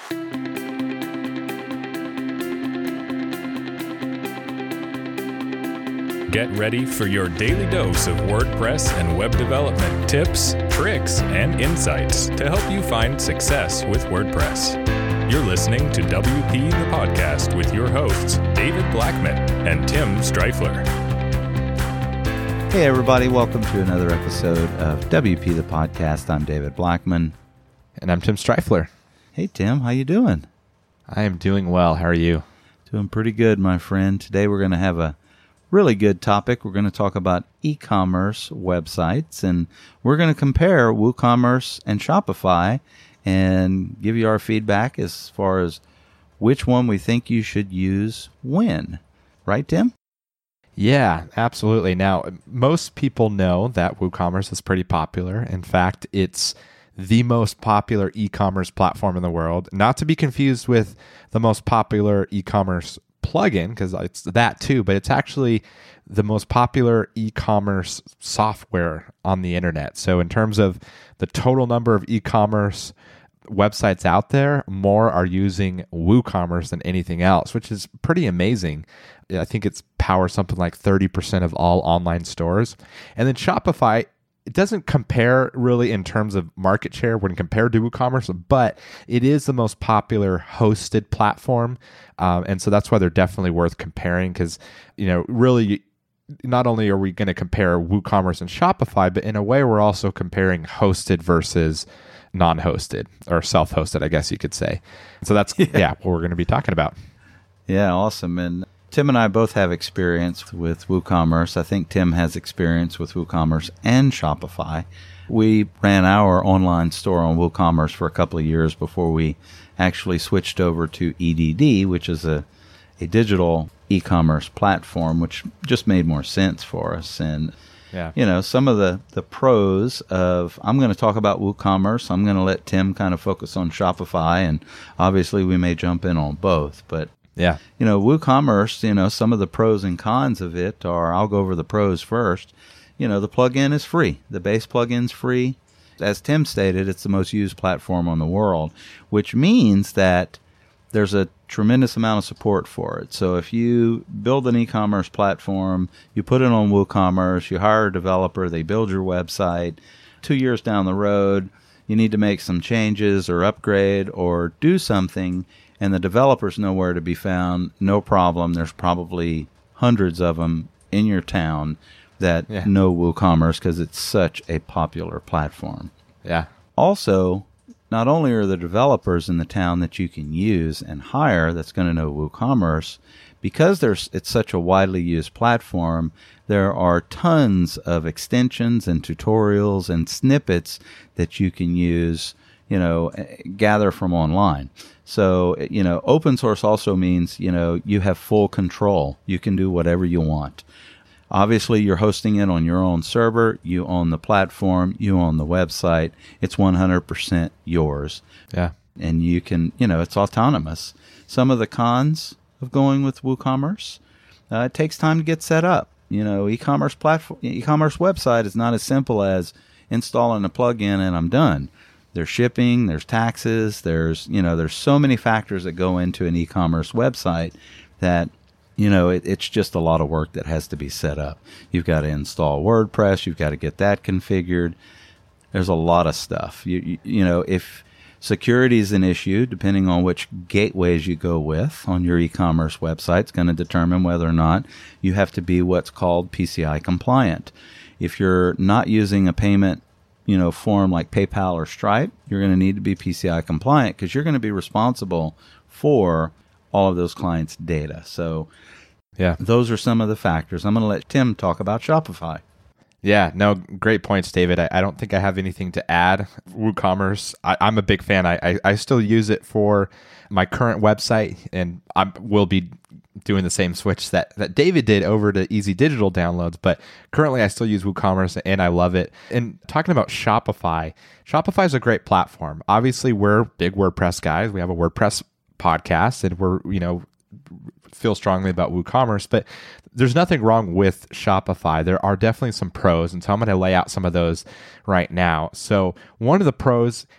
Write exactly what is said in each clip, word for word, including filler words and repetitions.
Get ready for your daily dose of WordPress and web development tips, tricks, and insights to help you find success with WordPress. You're listening to W P the Podcast with your hosts, David Blackman and Tim Strifler. Hey everybody, welcome to another episode of W P the Podcast. I'm David Blackman. And I'm Tim Strifler. Hey Tim, how you doing? I am doing well. How are you? Doing pretty good, my friend. Today we're going to have a really good topic. We're going to talk about e-commerce websites, and we're going to compare WooCommerce and Shopify and give you our feedback as far as which one we think you should use when. Right, Tim? Yeah, absolutely. Now, most people know that WooCommerce is pretty popular. In fact, it's the most popular e-commerce platform in the world, not to be confused with the most popular e-commerce plugin, because it's that too, but it's actually the most popular e-commerce software on the internet. So in terms of the total number of e-commerce websites out there, more are using WooCommerce than anything else, which is pretty amazing. I think it's powers something like thirty percent of all online stores. And then Shopify, it doesn't compare really in terms of market share when compared to WooCommerce, but it is the most popular hosted platform. Um, and so that's why they're definitely worth comparing because, you know, really not only are we going to compare WooCommerce and Shopify, but in a way we're also comparing hosted versus non-hosted or self-hosted, I guess you could say. So that's, yeah, yeah what we're going to be talking about. Yeah, awesome. And Tim and I both have experience with WooCommerce. I think Tim has experience with WooCommerce and Shopify. We ran our online store on WooCommerce for a couple of years before we actually switched over to E D D, which is a, a digital e-commerce platform, which just made more sense for us. And, yeah. you know, some of the, the pros of, I'm going to talk about WooCommerce. I'm going to let Tim kind of focus on Shopify, and obviously we may jump in on both. But yeah, you know, WooCommerce, you know, some of the pros and cons of it are, I'll go over the pros first. You know, the plugin is free. The base plugin's free. As Tim stated, it's the most used platform on the world, which means that there's a tremendous amount of support for it. So if you build an e-commerce platform, you put it on WooCommerce, you hire a developer, they build your website, two years down the road, you need to make some changes or upgrade or do something, and the developer's nowhere to be found, no problem. There's probably hundreds of them in your town that yeah. know WooCommerce because it's such a popular platform. Yeah. Also, not only are there developers in the town that you can use and hire that's going to know WooCommerce, because there's it's such a widely used platform, there are tons of extensions and tutorials and snippets that you can use, you know, gather from online. So, you know, open source also means, you know, you have full control. You can do whatever you want. Obviously, you're hosting it on your own server. You own the platform. You own the website. It's one hundred percent yours. Yeah. And you can, you know, it's autonomous. Some of the cons of going with WooCommerce, uh, it takes time to get set up. You know, e-commerce platform, e-commerce website is not as simple as installing a plugin and I'm done. There's shipping, there's taxes, there's, you know, there's so many factors that go into an e-commerce website that, you know, it, it's just a lot of work that has to be set up. You've got to install WordPress, you've got to get that configured. There's a lot of stuff. You, you, you know, if security is an issue, depending on which gateways you go with on your e-commerce website, it's going to determine whether or not you have to be what's called P C I compliant. If you're not using a payment you know, form like PayPal or Stripe, you're going to need to be P C I compliant because you're going to be responsible for all of those clients' data. So yeah, those are some of the factors. I'm going to let Tim talk about Shopify. Yeah, no, great points, David. I, I don't think I have anything to add. WooCommerce, I, I'm a big fan. I, I, I still use it for my current website, and I will be doing the same switch that, that David did over to Easy Digital downloads. But currently, I still use WooCommerce, and I love it. And talking about Shopify, Shopify is a great platform. Obviously, we're big WordPress guys. We have a WordPress podcast, and we're, you know, feel strongly about WooCommerce, but there's nothing wrong with Shopify. There are definitely some pros, and so I'm going to lay out some of those right now. So one of the pros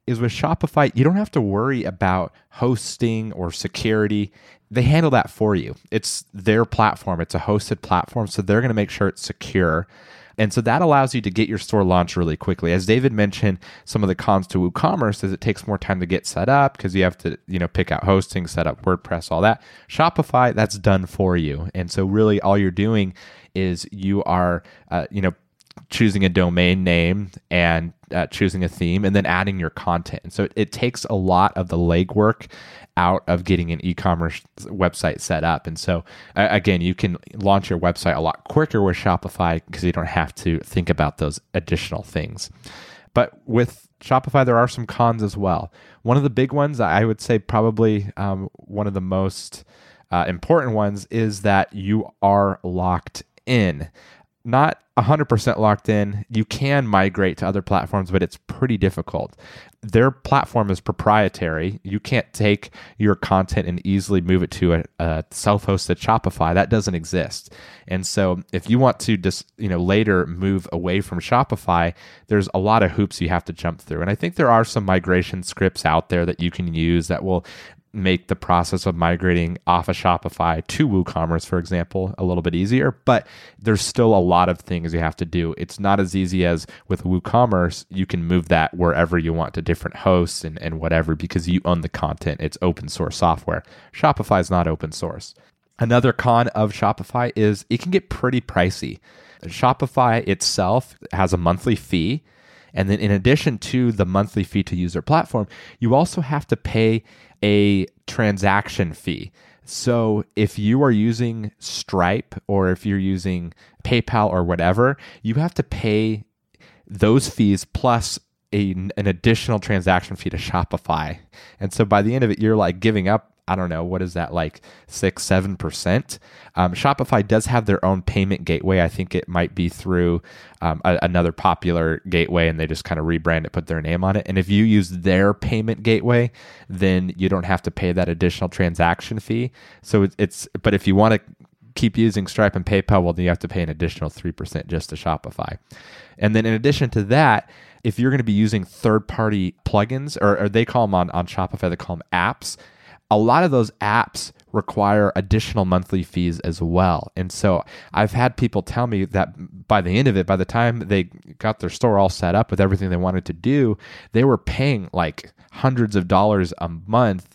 is with Shopify, you don't have to worry about hosting or security. They handle that for you. It's their platform. It's a hosted platform, so they're going to make sure it's secure. And so that allows you to get your store launched really quickly. As David mentioned, some of the cons to WooCommerce is it takes more time to get set up because you have to, you know, pick out hosting, set up WordPress, all that. Shopify, that's done for you. And so really all you're doing is you are, uh, you know, choosing a domain name and uh, choosing a theme and then adding your content. And so it, it takes a lot of the legwork out of getting an e-commerce website set up. And so uh, again, you can launch your website a lot quicker with Shopify because you don't have to think about those additional things. But with Shopify, there are some cons as well. One of the big ones, I would say probably um, one of the most uh, important ones, is that you are locked in. Not one hundred percent locked in. You can migrate to other platforms, but it's pretty difficult. Their platform is proprietary. You can't take your content and easily move it to a, a self-hosted Shopify. That doesn't exist. And so if you want to just, you know, later move away from Shopify, there's a lot of hoops you have to jump through. And I think there are some migration scripts out there that you can use that will make the process of migrating off of Shopify to WooCommerce, for example, a little bit easier, but there's still a lot of things you have to do. It's not as easy as with WooCommerce. You can move that wherever you want to different hosts and, and whatever, because you own the content. It's open source software. Shopify is not open source. Another con of Shopify is it can get pretty pricey. Shopify itself has a monthly fee. And then in addition to the monthly fee to use their platform, you also have to pay a transaction fee. So if you are using Stripe or if you're using PayPal or whatever, you have to pay those fees plus a, an additional transaction fee to Shopify. And so by the end of it, you're like giving up, I don't know, what is that, like six, seven percent? Um, Shopify does have their own payment gateway. I think it might be through um, a, another popular gateway, and they just kind of rebrand it, put their name on it. And if you use their payment gateway, then you don't have to pay that additional transaction fee. So it, it's, but if you want to keep using Stripe and PayPal, well, then you have to pay an additional three percent just to Shopify. And then in addition to that, if you're going to be using third-party plugins, or, or they call them on, on Shopify, they call them apps, a lot of those apps require additional monthly fees as well. And so I've had people tell me that by the end of it, by the time they got their store all set up with everything they wanted to do, they were paying like hundreds of dollars a month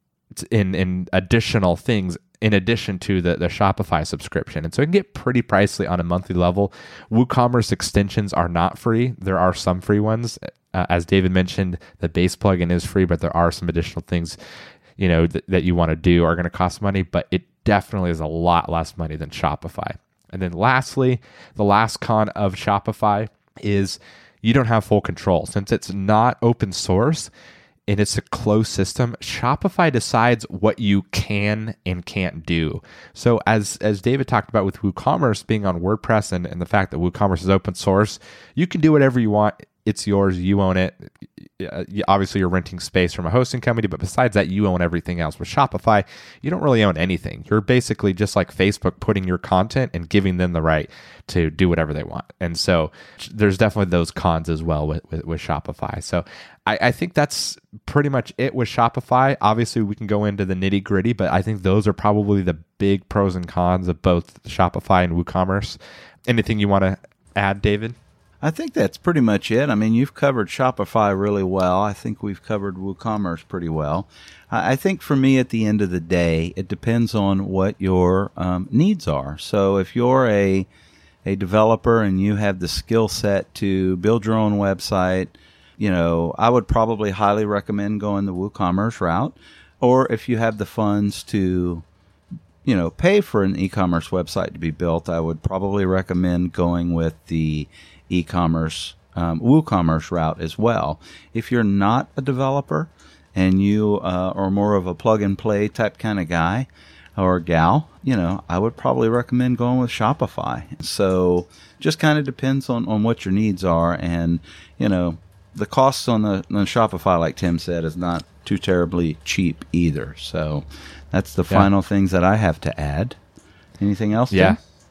in, in additional things in addition to the, the Shopify subscription. And so it can get pretty pricey on a monthly level. WooCommerce extensions are not free. There are some free ones. Uh, as David mentioned, the base plugin is free, but there are some additional things you know, th- that you want to do are going to cost money, but it definitely is a lot less money than Shopify. And then lastly, the last con of Shopify is you don't have full control. Since it's not open source and it's a closed system, Shopify decides what you can and can't do. So as as David talked about with WooCommerce being on WordPress and, and the fact that WooCommerce is open source, you can do whatever you want. It's yours. You own it. Obviously, you're renting space from a hosting company, but besides that, you own everything else. With Shopify, you don't really own anything. You're basically just like Facebook, putting your content and giving them the right to do whatever they want. And so there's definitely those cons as well with, with, with Shopify. So I, I think that's pretty much it with Shopify. Obviously, we can go into the nitty gritty, but I think those are probably the big pros and cons of both Shopify and WooCommerce. Anything you want to add, David? I think that's pretty much it. I mean, you've covered Shopify really well. I think we've covered WooCommerce pretty well. I think for me, at the end of the day, it depends on what your um, needs are. So if you're a a developer and you have the skill set to build your own website, you know, I would probably highly recommend going the WooCommerce route. Or if you have the funds to, you know, pay for an e-commerce website to be built, I would probably recommend going with the e-commerce, um, WooCommerce route as well. If you're not a developer and you uh, are more of a plug-and-play type kind of guy or gal, you know, I would probably recommend going with Shopify. So just kind of depends on, on what your needs are. And, you know, the costs on the, on the Shopify, like Tim said, is not too terribly cheap either. So that's the yeah. final things that I have to add. Anything else, Tim? Yeah.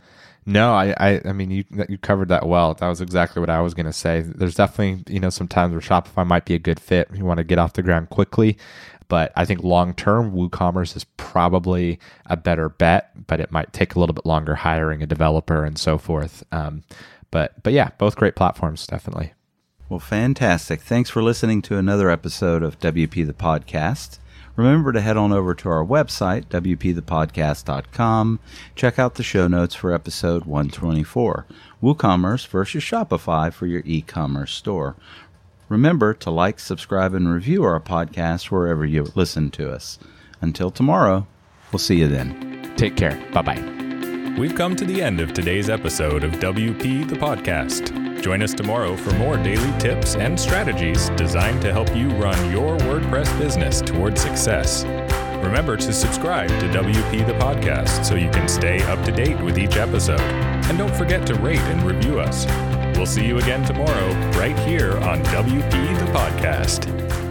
No, I, I, I mean, you you covered that well. That was exactly what I was going to say. There's definitely, you know, some times where Shopify might be a good fit. You want to get off the ground quickly, but I think long-term, WooCommerce is probably a better bet, but it might take a little bit longer hiring a developer and so forth. Um, but, but yeah, both great platforms, definitely. Well, fantastic. Thanks for listening to another episode of W P the Podcast. Remember to head on over to our website, w p the podcast dot com. Check out the show notes for episode one twenty-four, WooCommerce versus Shopify for your e-commerce store. Remember to like, subscribe, and review our podcast wherever you listen to us. Until tomorrow, we'll see you then. Take care. Bye-bye. We've come to the end of today's episode of W P the Podcast. Join us tomorrow for more daily tips and strategies designed to help you run your WordPress business towards success. Remember to subscribe to W P the Podcast so you can stay up to date with each episode. And don't forget to rate and review us. We'll see you again tomorrow right here on W P the Podcast.